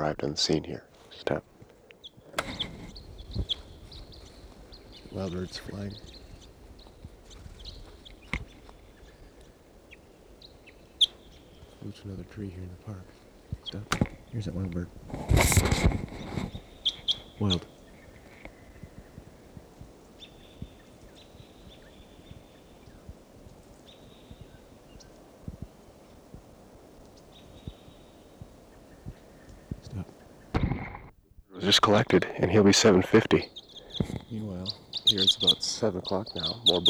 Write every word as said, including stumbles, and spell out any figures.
arrived on the scene here. Step. Wild birds flying. Flew to another tree here in the park. Step. Here's that wild bird. Wild. Stop. It was just collected, and he'll be seven fifty. Meanwhile, here it's about seven o'clock now. More birds.